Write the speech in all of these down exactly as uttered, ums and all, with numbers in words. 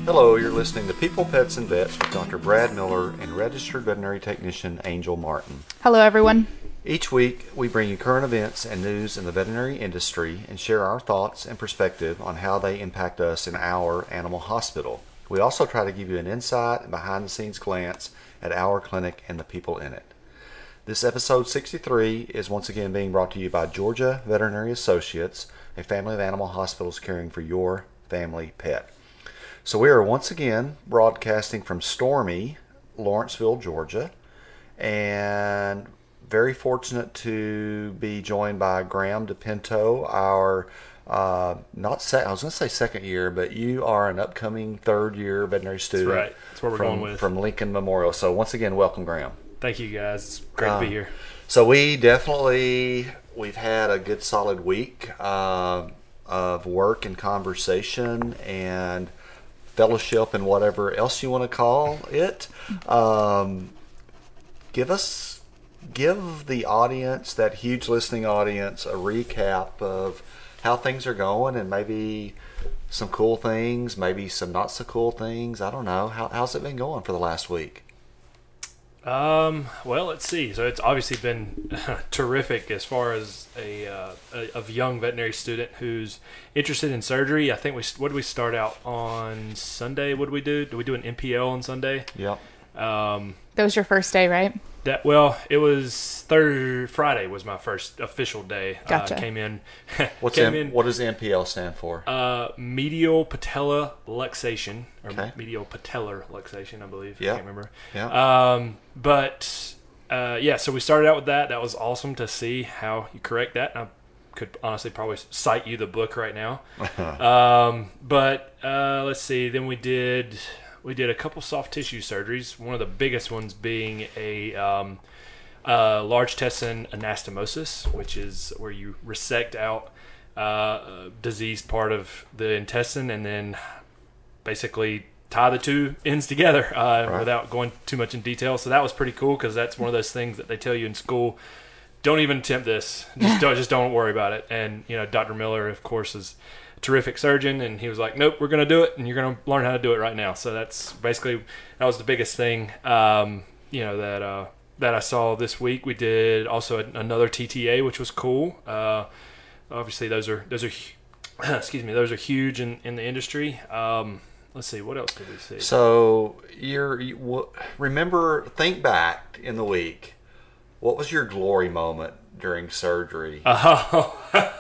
Hello, you're listening to People, Pets, and Vets with Doctor Brad Miller and Registered Veterinary Technician Angel Martin. Hello, everyone. Each week, we bring you current events and news in the veterinary industry and share our thoughts and perspective on how they impact us in our animal hospital. We also try to give you an insight and behind-the-scenes glance at our clinic and the people in it. This episode sixty-three is once again being brought to you by Georgia Veterinary Associates, a family of animal hospitals caring for your family pet. So we are once again broadcasting from stormy Lawrenceville, Georgia, and very fortunate to be joined by Graham DePinto, our uh, not se- I was going to say second year, but you are an upcoming third year veterinary student. That's right. That's what we're from, going with. From Lincoln Memorial. So once again, welcome, Graham. Thank you, guys. It's great um, to be here. So we definitely we've had a good solid week uh, of work and conversation and fellowship and whatever else you want to call it. Um, give us, give the audience, that huge listening audience, a recap of how things are going and maybe some cool things, maybe some not so cool things. I don't know. How, how's it been going for the last week? Um, well, let's see. So it's obviously been terrific as far as a, uh, a, a young veterinary student who's interested in surgery. I think we, what did we start out on Sunday? What did we do? Did we do an M P L on Sunday? Yep. Um, That was your first day, right? That well, it was Thursday. Friday was my first official day. Gotcha. Uh, came in. What's came M- in, what does M P L stand for? Uh, medial patella luxation, or Okay. medial patellar luxation, I believe. Yeah. I can't remember. Yeah. Um, but uh, yeah, so we started out with that. That was awesome to see how you correct that. And I could honestly probably cite you the book right now. um, but uh, let's see. Then we did we did a couple soft tissue surgeries. One of the biggest ones being a um, uh, large intestine anastomosis, which is where you resect out uh, a diseased part of the intestine and then basically tie the two ends together uh, Right. without going too much in detail. So that was pretty cool because that's one of those things that they tell you in school. Don't even attempt this. Just don't, just don't worry about it. And, you know, Doctor Miller, of course, is a terrific surgeon. And he was like, nope, we're going to do it. And you're going to learn how to do it right now. So that's basically, that was the biggest thing, um, you know, that uh, that I saw this week. We did also a, another T T A, which was cool. Uh, obviously, those are, those are, excuse me, those are huge in, in the industry. Um, let's see, what else did we see? So you're you, w- remember think back in the week. What was your glory moment during surgery? Oh,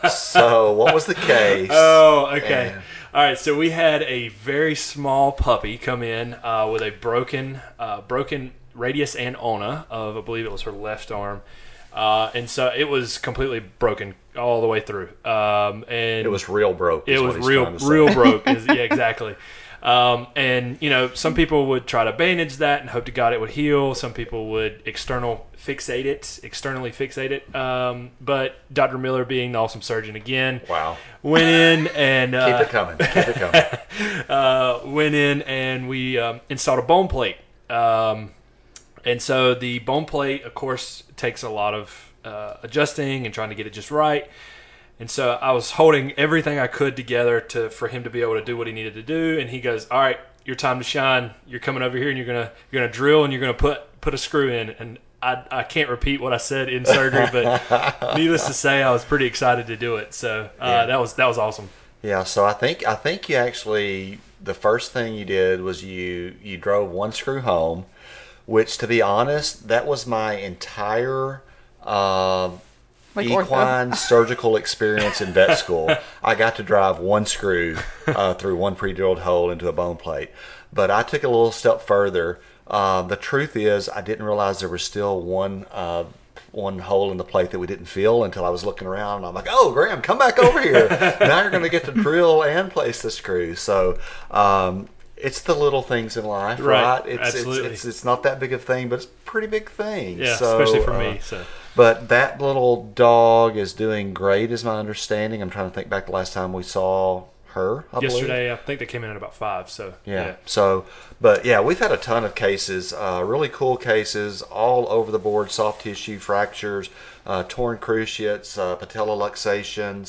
So what was the case? oh, okay. And- All right, so we had a very small puppy come in uh, with a broken, uh, broken radius and ulna of, I believe it was her left arm, uh, and so it was completely broken all the way through. Um, and It was real broke. it is was what he's real, trying to say. real broke. Is, yeah, exactly. Um, and you know, some people would try to bandage that and hope to God it would heal. Some people would external fixate it, externally fixate it. Um, but Doctor Miller, being the awesome surgeon again, Wow. went in and uh, Keep it coming. Keep it coming. uh, went in and we um, installed a bone plate. Um, and so the bone plate, of course, takes a lot of uh, adjusting and trying to get it just right. And so I was holding everything I could together to for him to be able to do what he needed to do. And he goes, "All right, your time to shine. You're coming over here, and you're gonna you're gonna drill, and you're gonna put put a screw in." And I I can't repeat what I said in surgery, but needless to say, I was pretty excited to do it. So uh, Yeah. that was that was awesome. Yeah. So I think I think you actually the first thing you did was you you drove one screw home, which to be honest, that was my entire. Um, Like ortho. equine surgical experience in vet school. I got to drive one screw uh, through one pre-drilled hole into a bone plate. But I took it a little step further. Uh, the truth is, I didn't realize there was still one uh, one hole in the plate that we didn't fill until I was looking around. And I'm like, "Oh, Graham, come back over here! Now you're going to get to drill and place the screw." So. Um, It's the little things in life, right? Right, It's, absolutely. It's, it's it's not that big of a thing, but it's a pretty big thing. Yeah, So, especially for uh, me. So But that little dog is doing great, is my understanding. I'm trying to think back the last time we saw her. I believe. yesterday, I think they came in at about five. So Yeah. So, but yeah, we've had a ton of cases, uh, really cool cases, all over the board: soft tissue fractures, uh, torn cruciates, uh, patella luxations,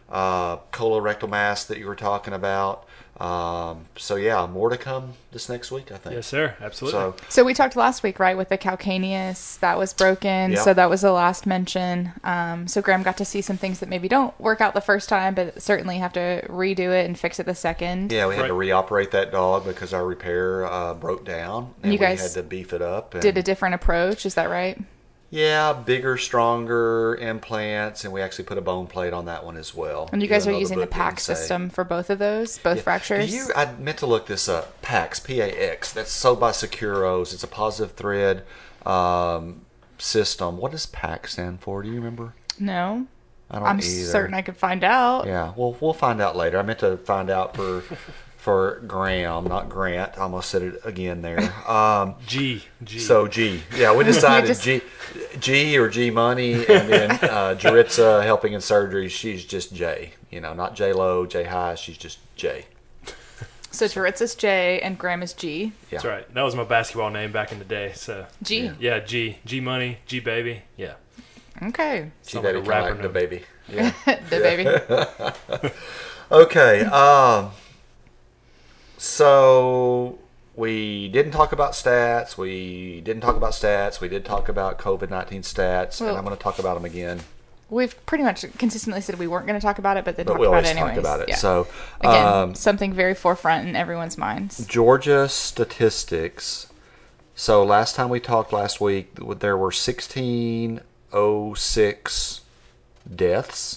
uh, colorectal mass that you were talking about. Um, so yeah, more to come this next week, I think. Yes, sir. Absolutely. So So we talked last week, right, with the calcaneus that was broken. Yeah. So that was the last mention. Um, so Graham got to see some things that maybe don't work out the first time, but certainly have to redo it and fix it the second. yeah, we had Right. to reoperate that dog because our repair uh, broke down, and You we guys had to beef it up. And, Did a different approach, is that right? yeah, bigger, stronger implants, and we actually put a bone plate on that one as well. And you guys even are though using the book PAX didn't say. system for both of those, both Yeah. fractures? Do you, I meant to look this up. PAX, P A X. That's sold by Securos. It's a positive thread um, system. What does PAX stand for? Do you remember? No. I don't I'm either. certain I could find out. Yeah, well, we'll find out later. I meant to find out for for Graham, not Grant. I almost said it again there. Um, G. G. so G. Yeah, we decided just- G, G or G Money, and then uh, Jaritza helping in surgery. She's just J. You know, not J Low, J High. She's just J. So Jaritza's J and Graham is G. Yeah. That's right. That was my basketball name back in the day. So G. yeah, G. G Money. G Baby. Yeah. Okay. G Sound like baby, a kind of rapper like the name. baby. Yeah. The baby. Okay. Um, so we didn't talk about stats. We didn't talk about stats. We did talk about COVID nineteen stats, Well- and I'm going to talk about them again. We've pretty much consistently said we weren't going to talk about it, but then But talked we about always it anyways. talk about it. Yeah. So Again, um, something very forefront in everyone's minds. Georgia statistics. So last time we talked last week, there were sixteen oh six deaths.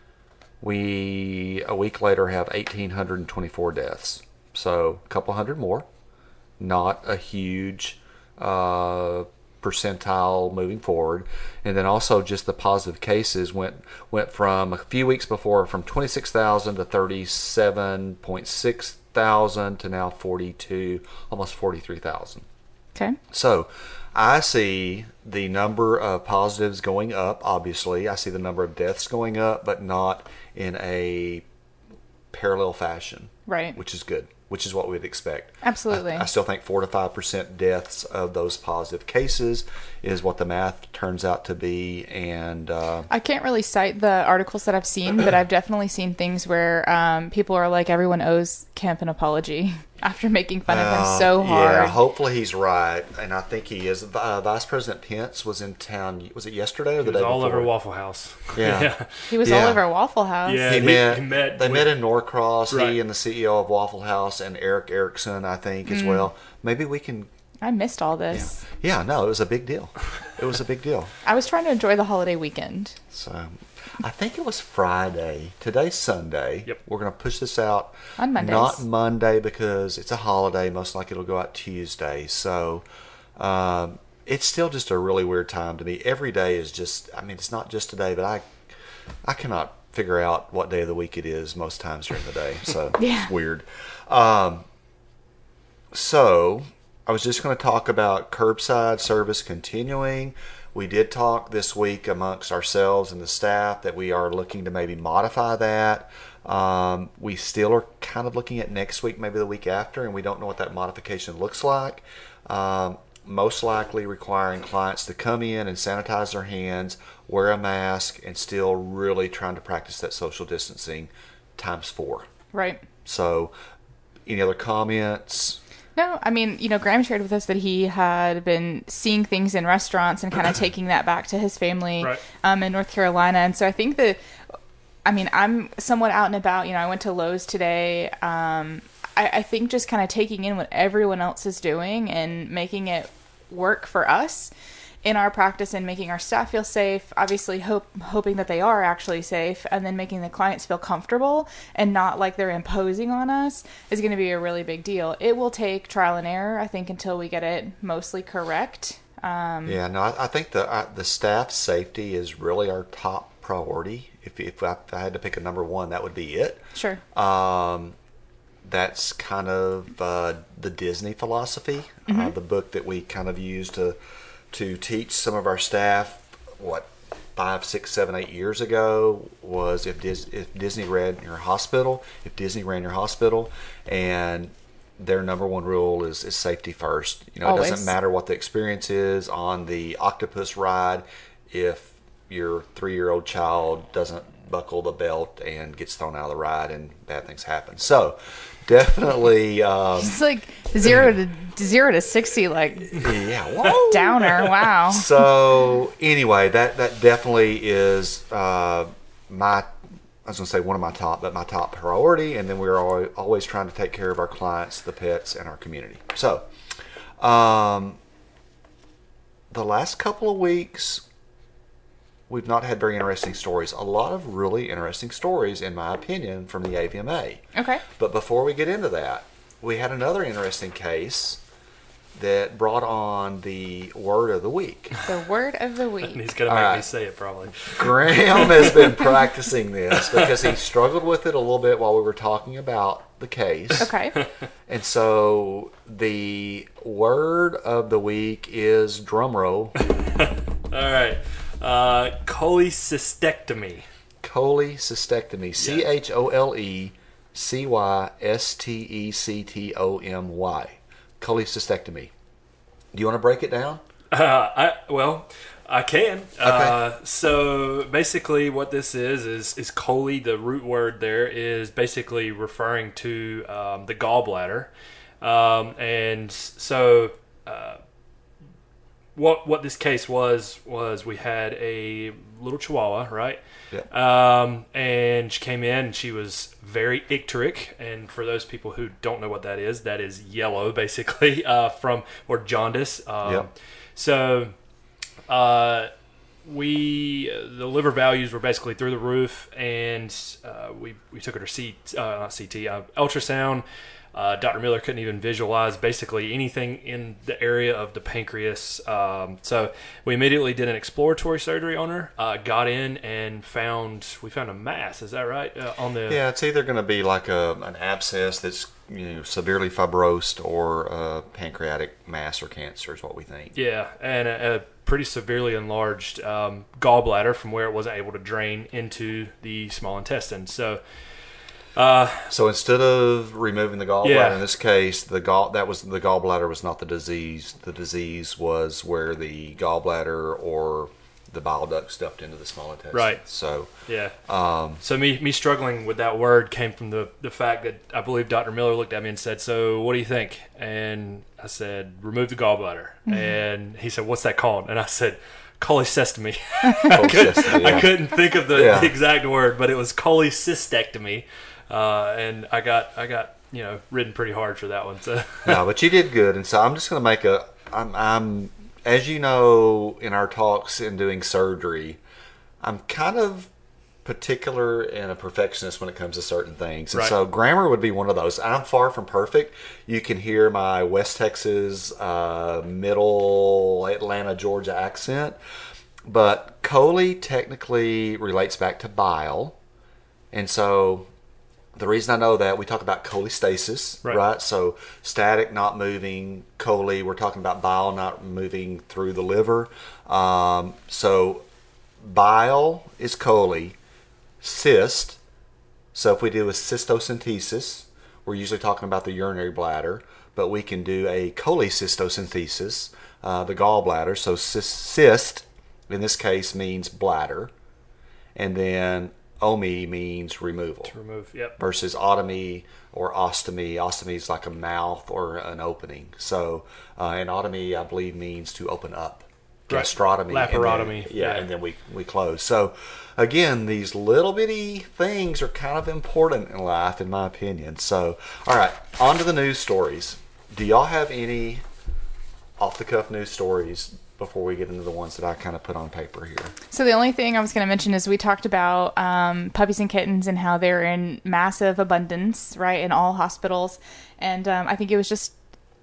We a week later have eighteen twenty-four deaths. So a couple hundred more. Not a huge uh, percentile moving forward. And then also just the positive cases went went from a few weeks before from twenty-six thousand to thirty-seven point six thousand to now forty-two, almost forty-three thousand. Okay. So I see the number of positives going up, obviously. I see the number of deaths going up, but not in a parallel fashion, Right. which is good, which is what we'd expect. Absolutely. I, I still think four to five percent deaths of those positive cases is what the math turns out to be. And uh, I can't really cite the articles that I've seen, but I've definitely seen things where um, people are like, everyone owes Kemp an apology after making fun of him so Uh, hard. Yeah, hopefully he's right, and I think he is. Uh, Vice President Pence was in town. Was it yesterday or He the was day all before? over Waffle House. Yeah. yeah. He was Yeah. all over Waffle House. Yeah. He, he- met, he met They with- met in Norcross. Right. He and the C E O of Waffle House and Eric Erickson, I think, Mm. as well. Maybe we can. I missed all this. Yeah, no, it was a big deal. It was a big deal. I was trying to enjoy the holiday weekend. So, I think it was Friday. Today's Sunday. Yep. We're going to push this out On Mondays. Not Monday because it's a holiday. Most likely it'll go out Tuesday. So, um, it's still just a really weird time to me. Every day is just. I mean, it's not just today, but I, I cannot figure out what day of the week it is most times during the day. So Yeah. it's weird. Um, so I was just going to talk about curbside service continuing. We did talk this week amongst ourselves and the staff that we are looking to maybe modify that. Um, we still are kind of looking at next week, maybe the week after, and we don't know what that modification looks like. Um, most likely requiring clients to come in and sanitize their hands, wear a mask, and still really trying to practice that social distancing times four. Right. So, any other comments? No, I mean, you know, Graham shared with us that he had been seeing things in restaurants and kind of taking that back to his family Right. um, in North Carolina. And so I think that, I mean, I'm somewhat out and about. You know, I went to Lowe's today. Um, I, I think just kind of taking in what everyone else is doing and making it work for us in our practice and making our staff feel safe, obviously hope, hoping that they are actually safe, and then making the clients feel comfortable and not like they're imposing on us is going to be a really big deal. It will take trial and error, I think, until we get it mostly correct. Um, Yeah, no, I, I think the uh, the staff safety is really our top priority. If if I, if I had to pick a number one, that would be it. Sure. Um, that's kind of uh, the Disney philosophy, uh, the book that we kind of use to to teach some of our staff. What five, six, seven, eight years ago was if Dis- if Disney ran your hospital, if Disney ran your hospital, and their number one rule is, is safety first. You know, it Always. doesn't matter what the experience is on the octopus ride if your three-year-old child doesn't buckle the belt and gets thrown out of the ride, and bad things happen. So, definitely, um, It's like zero to zero to sixty, like yeah, whoa. downer. Wow. So anyway, that that definitely is uh, my. I was going to say one of my top, but my top priority, and then we're always, always trying to take care of our clients, the pets, and our community. So, um, the last couple of weeks, we've not had very interesting stories. A lot of really interesting stories, in my opinion, from the A V M A. Okay. But before we get into that, we had another interesting case that brought on the word of the week. The word of the week. He's going to make All me right. say it probably. Graham has been practicing this because he struggled with it a little bit while we were talking about the case. Okay. And so the word of the week is drumroll, All right. Uh, cholecystectomy. cholecystectomy. C H O L E C Y S T E C T O M Y. Cholecystectomy. Do you want to break it down? Uh, I well, I can. Uh, so basically, what this is is is chole. The root word there is basically referring to um, the gallbladder, um, and so uh, what what this case was was we had a little Chihuahua, right? Yeah. Um, and she came in and she was very icteric. And for those people who don't know what that is, that is yellow, basically, uh, from, or jaundice. Um, Yeah. So, uh, we, uh, the liver values were basically through the roof, and, uh, we, we took her to C, uh, not C T, uh, ultrasound. Uh, Doctor Miller couldn't even visualize basically anything in the area of the pancreas. Um, so we immediately did an exploratory surgery on her, uh, got in and found, we found a mass. Is that right? Uh, on the, Yeah, it's either going to be like a an abscess that's, you know, severely fibrosed, or a pancreatic mass or cancer is what we think. yeah, and a, a pretty severely enlarged um, gallbladder from where it wasn't able to drain into the small intestine. So, uh, So instead of removing the gallbladder, Yeah. in this case, the gall that was the gallbladder was not the disease. The disease was where the gallbladder or the bile duct stuffed into the small intestine. Right. So yeah. um, So me me struggling with that word came from the, the fact that I believe Doctor Miller looked at me and said, "So what do you think?" And I said, "Remove the gallbladder." Mm-hmm. And he said, "What's that called?" And I said, "Cholecystectomy." I, couldn't, cholecystectomy, yeah. I couldn't think of the Yeah. exact word, but it was cholecystectomy, uh, and I got I got you know ridden pretty hard for that one. So no, but you did good, and so I'm just going to make a. I'm, I'm, as you know, in our talks in doing surgery, I'm kind of particular and a perfectionist when it comes to certain things, and Right. so grammar would be one of those. I'm far from perfect. You can hear my West Texas, uh, Middle Atlanta, Georgia accent, but chole technically relates back to bile, and so. The reason I know that, we talk about cholestasis, Right. right? So static, not moving, chole, we're talking about bile not moving through the liver. Um, so bile is chole, cyst. So if we do a cystocentesis, we're usually talking about the urinary bladder, but we can do a cholecystocentesis, uh, the gallbladder. So cyst, cyst, in this case, means bladder. And then omi means removal. remove. Yep. Versus otomy or ostomy. Ostomy is like a mouth or an opening. So, uh, and otomy, I believe, means to open up. Right. Gastrotomy. and then- Laparotomy, yeah, yeah. and then we, we close. So, again, these little bitty things are kind of important in life, in my opinion. So, all right, on to the news stories. Do y'all have any off-the-cuff news stories before we get into the ones that I kind of put on paper here? So the only thing I was going to mention is we talked about um, puppies and kittens and how they're in massive abundance, right, in all hospitals. And um, I think it was just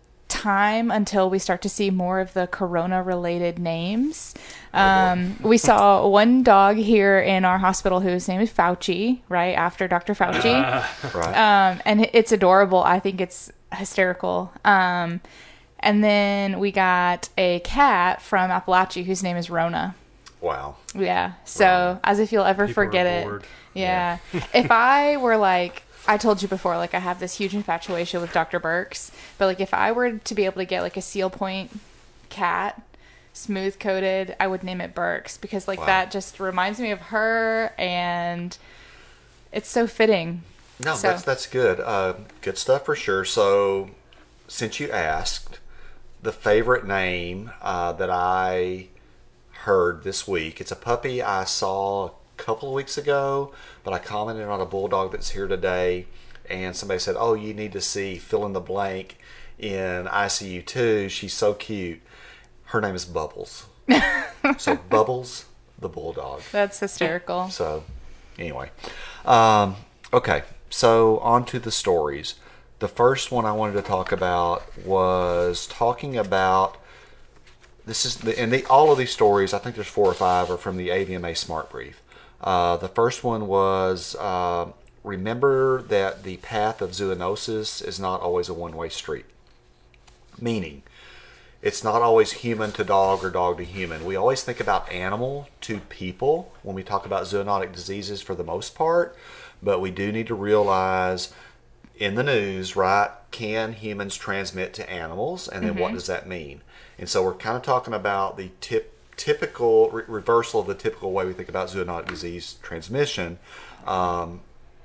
time until we start to see more of the corona-related names. Um, we saw one dog here in our hospital whose name is Fauci, right, after Doctor Fauci. Right. Um, and it's adorable. I think it's hysterical. Um, and then we got a cat from Appalachia whose name is Rona. Wow. Yeah. So Rona. as if you'll ever People are forget it. bored. Yeah. If I were like, I told you before, like I have this huge infatuation with Doctor Burks, but like if I were to be able to get like a Seal Point cat smooth coated, I would name it Burks, because like Wow. that just reminds me of her, and it's so fitting. No, So- that's that's good. Uh, good stuff for sure. So, since you asked, the favorite name uh, that I heard this week, it's a puppy I saw a couple of weeks ago, but I commented on a bulldog that's here today, and somebody said, "Oh, you need to see fill in the blank in I C U two. She's so cute." Her name is Bubbles. So Bubbles the bulldog. That's hysterical. So, anyway. Um, okay, so on to the stories. The first one I wanted to talk about was talking about, this is, the, and the, all of these stories, I think there's four or five, are from the A V M A Smart Brief. Uh, the first one was, uh, remember that the path of zoonosis is not always a one-way street. Meaning, it's not always human to dog or dog to human. We always think about animal to people when we talk about zoonotic diseases for the most part, but we do need to realize in the news, right, can humans transmit to animals, and then what does that mean? And so we're kind of talking about the tip, typical re- reversal of the typical way we think about zoonotic disease transmission. Um,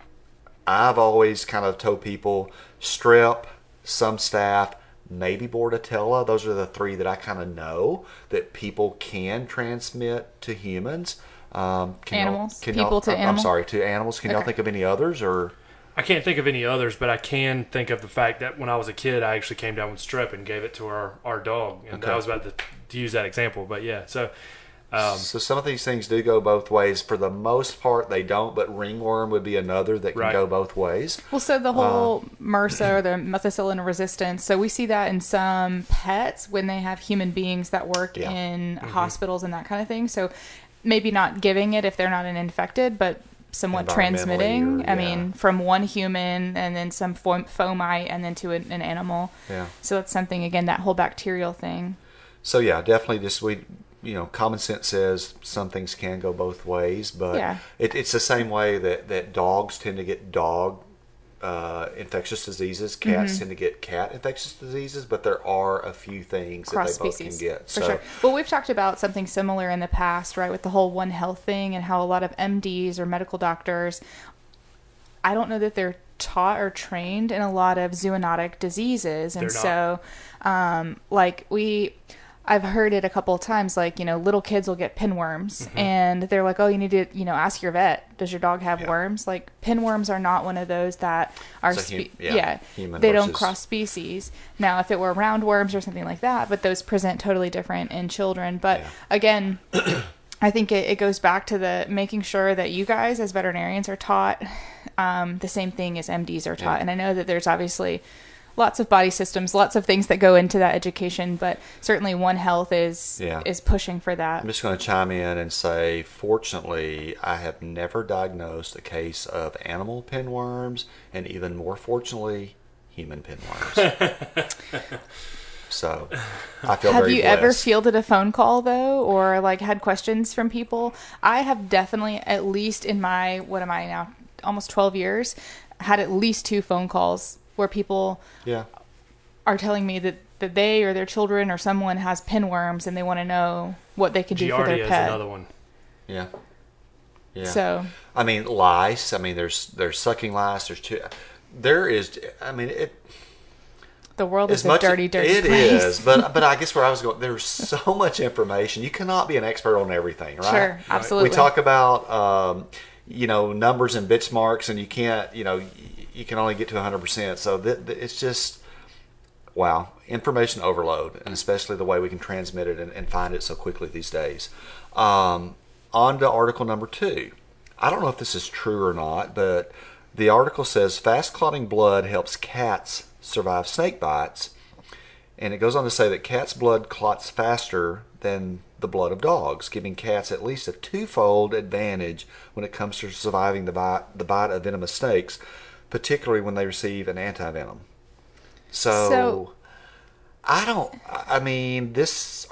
I've always kind of told people strep, some staph, maybe Bordetella. Those are the three that I kind of know that people can transmit to humans. Um, can y'all- Animals? can People y'all, to I'm, I'm animal? sorry, to animals. Can y'all Okay. think of any others? Or I can't think of any others, but I can think of the fact that when I was a kid, I actually came down with strep and gave it to our, our dog. And Okay. I was about to, to use that example, but yeah. So, um, so some of these things do go both ways. For the most part, they don't. But ringworm would be another that can Right. go both ways. Well, so the whole MRSA or the methicillin resistance, so we see that in some pets when they have human beings that work Yeah. in hospitals and that kind of thing. So maybe not giving it if they're not an infected, but somewhat Environmentally transmitting. or- I yeah. mean, from one human and then some fo- fomite and then to an, an animal. Yeah. So that's something, again, that whole bacterial thing. So yeah, definitely just we, you know, common sense says some things can go both ways, but Yeah. it, it's the same way that, that dogs tend to get dog uh, infectious diseases, cats Mm-hmm. tend to get cat infectious diseases, but there are a few things that Cross they both species can get. for so sure. Well, we've talked about something similar in the past, right, with the whole One Health thing and how a lot of M Ds or medical doctors, I don't know that they're taught or trained in a lot of zoonotic diseases, and They're so, um, like we. I've heard it a couple of times, like, you know, little kids will get pinworms and they're like, oh, you need to, you know, ask your vet, does your dog have Yeah. worms? Like, pinworms are not one of those that are, It's a hum- spe- yeah, yeah, human they don't versus- cross species. Now, if it were roundworms or something like that, but those present totally different in children. But Yeah. again, I think it, it goes back to the making sure that you guys as veterinarians are taught um, the same thing as M Ds are taught. Yeah. And I know that there's obviously lots of body systems, lots of things that go into that education, but certainly One Health is Yeah. is pushing for that. I'm just going to chime in and say, fortunately, I have never diagnosed a case of animal pinworms, and even more fortunately, human pinworms. So, I feel Have very you ever blessed. fielded a phone call though, or like had questions from people? I have definitely, at least in my, what am I now, almost twelve years, had at least two phone calls where people Yeah. are telling me that, that they or their children or someone has pinworms and they want to know what they can do for Giardia their is pet. another one. Yeah. Yeah. So I mean, lice. I mean, there's there's sucking lice. There's two. There is. I mean, it. the world As is a much dirty, dirty it place. is, but but I guess where I was going, there's so much information. You cannot be an expert on everything, right? Sure, absolutely. We talk about um, you know, numbers and benchmarks, and you can't, you know, y- you can only get to one hundred percent. So th- th- it's just wow, information overload, and especially the way we can transmit it and, and find it so quickly these days. Um, on to article number two. I don't know if this is true or not, but the article says fast clotting blood helps cats survive snake bites. And it goes on to say that cats' blood clots faster than the blood of dogs, giving cats at least a twofold advantage when it comes to surviving the bite, the bite of venomous snakes, particularly when they receive an antivenom. So, So- I don't, I mean, this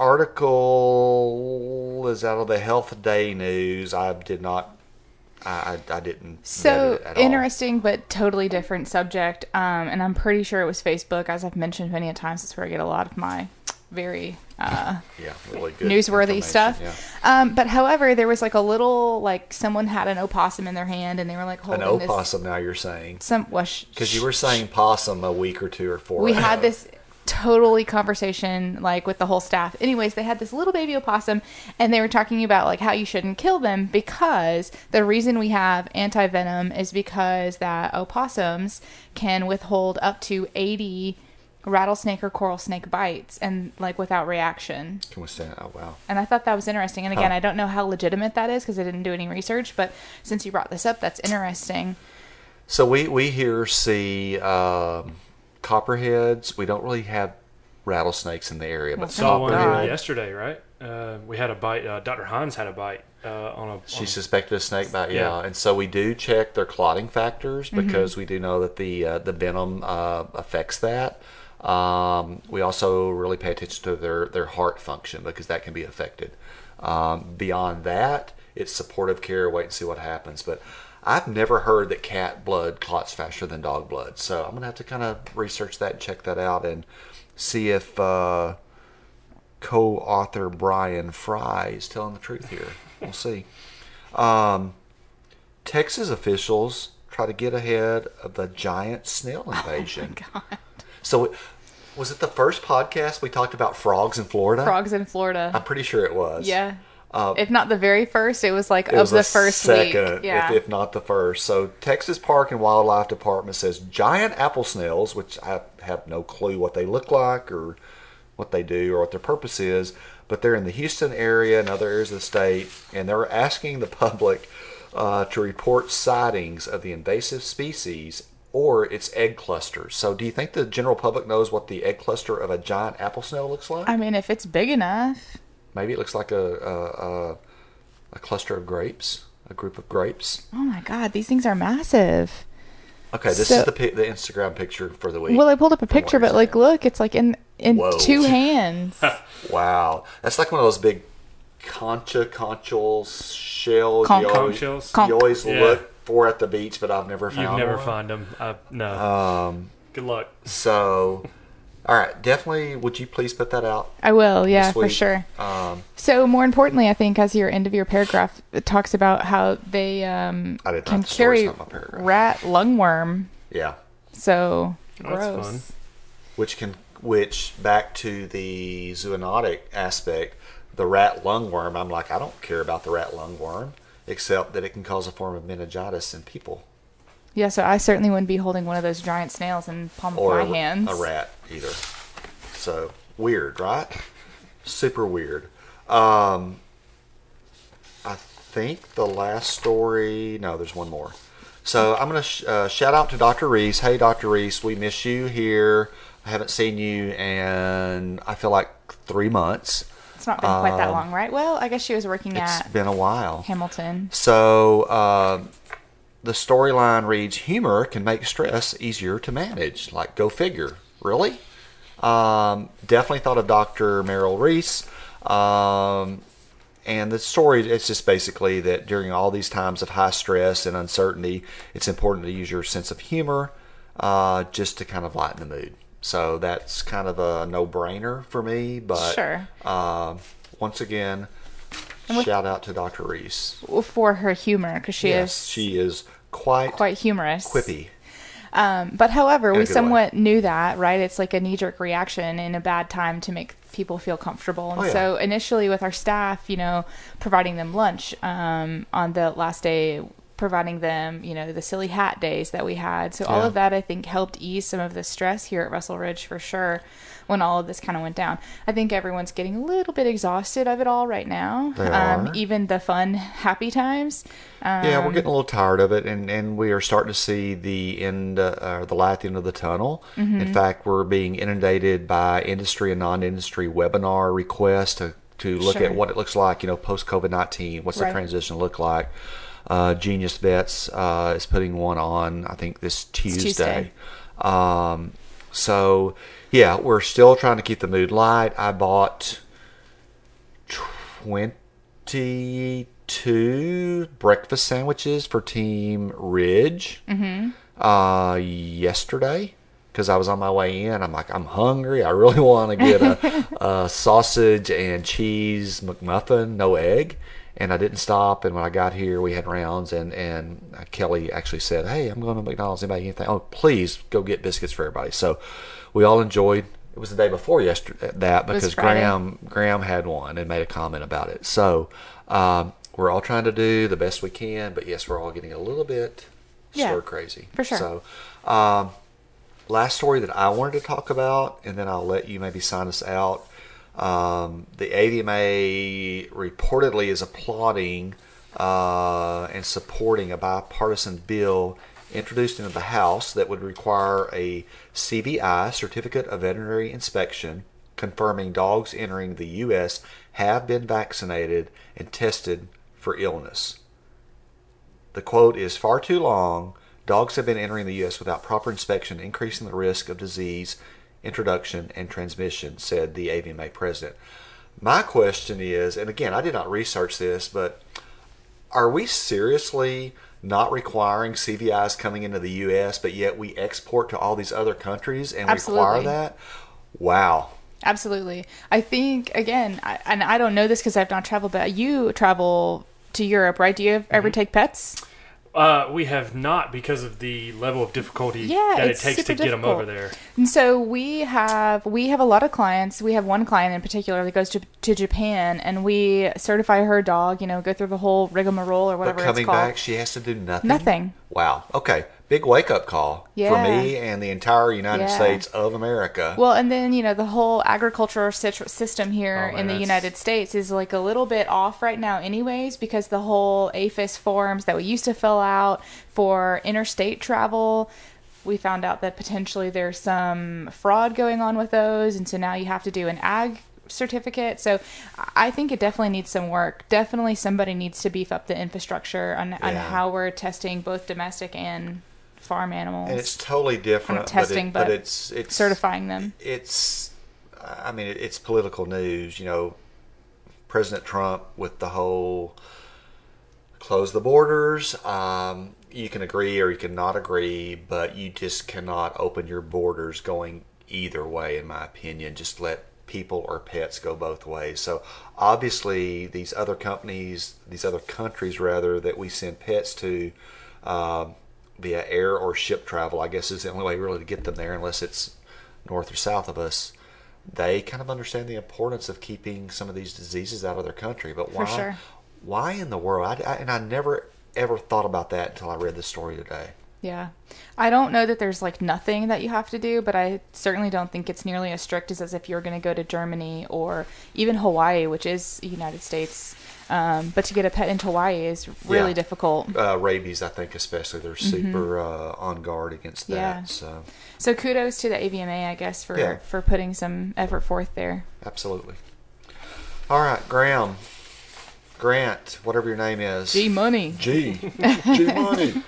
article is out of the Health Day News. I did not, I, I, I didn't. So vet it at all. interesting, but totally different subject. Um, and I'm pretty sure it was Facebook, as I've mentioned many a times. That's where I get a lot of my very uh, Yeah, really good. newsworthy information, stuff. Yeah. Um, but however, there was like a little like someone had an opossum in their hand and they were like An holding this. opossum, now you're saying. Some because Because you were saying possum a week or two or four we ago. had this totally conversation like with the whole staff. Anyways, they had this little baby opossum and they were talking about like how you shouldn't kill them because the reason we have anti-venom is because that opossums can withhold up to eighty rattlesnake or coral snake bites and like without reaction. Can we stand? Oh, wow. And I thought that was interesting. And again, Huh. I don't know how legitimate that is because I didn't do any research, but since you brought this up, that's interesting. So we, we here see um, copperheads. We don't really have rattlesnakes in the area, but Well, Saw one God. uh, yesterday, right? Uh, we had a bite. Uh, Doctor Hines had a bite uh, on a. She on, suspected a snake bite, yeah. Yeah. And so we do check their clotting factors Mm-hmm. because we do know that the uh, the venom uh, affects that. Um, we also really pay attention to their, their heart function because that can be affected. Um, beyond that, it's supportive care, wait and see what happens. But I've never heard that cat blood clots faster than dog blood. So I'm going to have to kind of research that and check that out and see if uh, co-author Brian Fry is telling the truth here. We'll see. Um, Texas officials try to get ahead of the giant snail invasion. Oh my God. So, was it the first podcast we talked about frogs in Florida? Frogs in Florida. I'm pretty sure it was. Yeah. Uh, If not the very first, it was like it of was the the first second, week. Yeah. if, if not the first. So, Texas Park and Wildlife Department says giant apple snails, which I have no clue what they look like or what they do or what their purpose is, but they're in the Houston area and other areas of the state, and they're asking the public uh, to report sightings of the invasive species or its egg clusters. So do you think the general public knows what the egg cluster of a giant apple snail looks like? I mean, if it's big enough. Maybe it looks like a, a, a, a cluster of grapes, a group of grapes. Oh my God, these things are massive. Okay, this So- is the pi- the Instagram picture for the week. Well, I pulled up a from what picture, you're but like, saying. look, it's like in in Whoa. two hands. Wow. That's like one of those big concha, conchals, shell Conch- you Conch always, shells? you always Yeah. look for at the beach, but I've never found You've never one. find them. Uh, no. Um, Good luck. so, all right, definitely, would you please put that out I will, yeah, this for week? sure. Um, So more importantly, I think as your end of your paragraph, it talks about how they um, I did not- can the story's carry not my paragraph. rat lungworm. yeah. So Oh, that's gross. fun. Which can, which back to the zoonotic aspect, the rat lungworm. I'm like, I don't care about the rat lungworm, except that it can cause a form of meningitis in people, Yeah, so I certainly wouldn't be holding one of those giant snails in the palm or of my a, hands. a rat either. So weird, right? Super weird. Um, I think the last story. No, there's one more. So I'm going to sh- uh, shout out to Doctor Reese. Hey, Doctor Reese, we miss you here. I haven't seen you in, I feel like, three months. It's not been quite that Um, long, right? Well, I guess she was working It's at been a while. Hamilton. So uh, the storyline reads, humor can make stress easier to manage. Like, go figure. Really? Um, definitely thought of Doctor Merrill Reese. Um, and the story, it's just basically that during all these times of high stress and uncertainty, it's important to use your sense of humor uh, just to kind of lighten the mood. So that's kind of a no-brainer for me. But Sure. uh, once again, And with- shout out to Doctor Reese. For her humor, because she Yes, is she is quite, quite humorous. quippy. Um, but however, In a we good somewhat knew that, right? It's like a knee-jerk reaction in a bad time to make people feel comfortable. And Oh, yeah. so initially with our staff, you know, providing them lunch um, on the last day, providing them, you know, the silly hat days that we had. So all Yeah. of that, I think, helped ease some of the stress here at Russell Ridge for sure when all of this kind of went down. I think everyone's getting a little bit exhausted of it all right now. They um, are. Even the fun, happy times. Um, Yeah, we're getting a little tired of it, and, and we are starting to see the end, uh, or the light at the end of the tunnel. Mm-hmm. In fact, we're being inundated by industry and non-industry webinar requests to, to look Sure. at what it looks like, you know, post COVID nineteen. What's Right. the transition look like? Uh, Genius Vets uh, is putting one on, I think, this Tuesday. Tuesday. Um, so, yeah, we're still trying to keep the mood light. I bought twenty-two breakfast sandwiches for Team Ridge uh, yesterday. because I was on my way in. I'm like, I'm hungry. I really want to get a, a sausage and cheese McMuffin, no egg. And I didn't stop. And when I got here, we had rounds. And, and Kelly actually said, hey, I'm going to McDonald's. Anybody anything? Oh, please go get biscuits for everybody. So we all enjoyed. It was the day before yesterday that because Graham Graham had one and made a comment about it. So um, we're all trying to do the best we can. But, yes, we're all getting a little bit yeah, stir crazy. For sure. So um, last story that I wanted to talk about, and then I'll let you maybe sign us out. Um, the A V M A reportedly is applauding uh, and supporting a bipartisan bill introduced into the House that would require a C V I, Certificate of Veterinary Inspection, confirming dogs entering the U S have been vaccinated and tested for illness. The quote is, far too long, dogs have been entering the U S without proper inspection, increasing the risk of disease introduction and transmission, said the A V M A president. My question is, and again, I did not research this, but are we seriously not requiring C V Is coming into the U S, but yet we export to all these other countries and Absolutely. require that? Wow. Absolutely. I think, again, I, and I don't know this because I've not traveled, but you travel to Europe, right? Do you ever Mm-hmm. take pets? Uh, we have not because of the level of difficulty Yeah, that it it's takes to super get them difficult. over there. And so we have we have a lot of clients. We have one client in particular that goes to to Japan, and we certify her dog. You know, go through the whole rigmarole or whatever But coming it's called. back, she has to do nothing? Nothing. Wow. Okay. Big wake-up call Yeah. for me and the entire United Yeah. States of America. Well, and then, you know, the whole agricultural sit- system here Oh, man, in the that's- United States is like a little bit off right now anyways, because the whole A P H I S forms that we used to fill out for interstate travel, we found out that potentially there's some fraud going on with those, and so now you have to do an ag certificate. So I think it definitely needs some work. Definitely somebody needs to beef up the infrastructure on, on Yeah. how we're testing both domestic and farm animals. And it's totally different. Not testing, but, it, but but it's it's certifying them. It's, I mean, it, it's political news. You know, President Trump with the whole close the borders. Um, you can agree or you can not agree, but you just cannot open your borders going either way. In my opinion, just let people or pets go both ways. So obviously, these other companies, these other countries rather, that we send pets to. Um, via air or ship travel, I guess is the only way really to get them there, unless it's north or south of us. They kind of understand the importance of keeping some of these diseases out of their country. But why? For sure. Why in the world? I, I, and I never ever thought about that until I read this story today. Yeah. I don't know that there's like nothing that you have to do, but I certainly don't think it's nearly as strict as, as if you're going to go to Germany or even Hawaii, which is the United States. Um, but to get a pet into Hawaii is really Yeah. difficult. Uh, rabies, I think, especially, they're super uh, on guard against that. Yeah. So So kudos to the A V M A, I guess, for, Yeah. for putting some effort forth there. absolutely. All right, Graham, Grant, whatever your name is. G money. G. G money.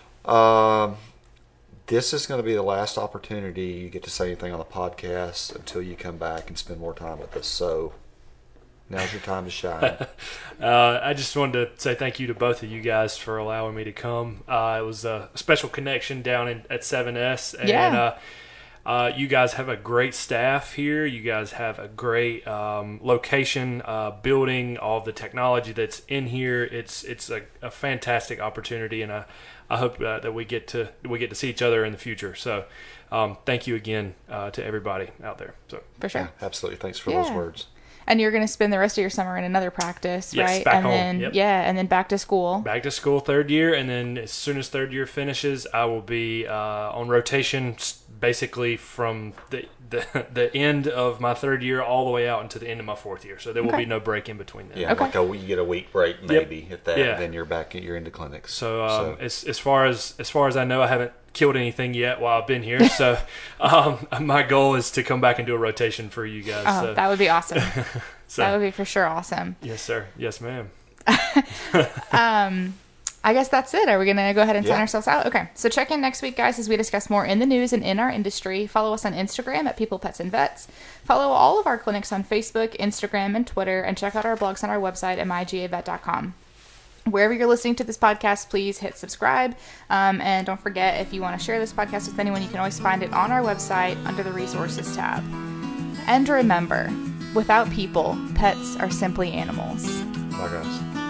Um, this is going to be the last opportunity you get to say anything on the podcast until you come back and spend more time with us. So now's your time to shine. Uh, I just wanted to say thank you to both of you guys for allowing me to come. Uh, it was a special connection down in, at seven S. And, Yeah. uh, uh, you guys have a great staff here. You guys have a great um, location, uh, building, all the technology that's in here. It's it's a, a fantastic opportunity, and I, I hope uh, that we get to we get to see each other in the future. So, um, thank you again uh, to everybody out there. So, For sure. Yeah, absolutely. Thanks for those Yeah. words. And you're going to spend the rest of your summer in another practice, Yes, right? back and home, then yep. yeah, and then back to school. back to school third year, and then as soon as third year finishes, I will be uh, on rotation, s- basically from the, the the end of my third year all the way out into the end of my fourth year. So there will Okay. be no break in between then. Yeah, Okay. like a, you get a week break maybe if that, Yeah. then you're back. You're into clinics. So, um, So- as as far as as far as I know, I haven't killed anything yet while I've been here. So um, my goal is to come back and do a rotation for you guys. Oh, so, that would be awesome. so That would be for sure awesome. yes, sir. Yes, ma'am. I guess that's it. Are we going to go ahead and sign Yeah. ourselves out? Okay. So check in next week, guys, as we discuss more in the news and in our industry. Follow us on Instagram at People, Pets, and Vets. Follow all of our clinics on Facebook, Instagram, and Twitter. And check out our blogs on our website at my g a vet dot com. Wherever you're listening to this podcast, please hit subscribe. Um, and don't forget, if you want to share this podcast with anyone, you can always find it on our website under the resources tab. And remember, without people, pets are simply animals. Bye, guys.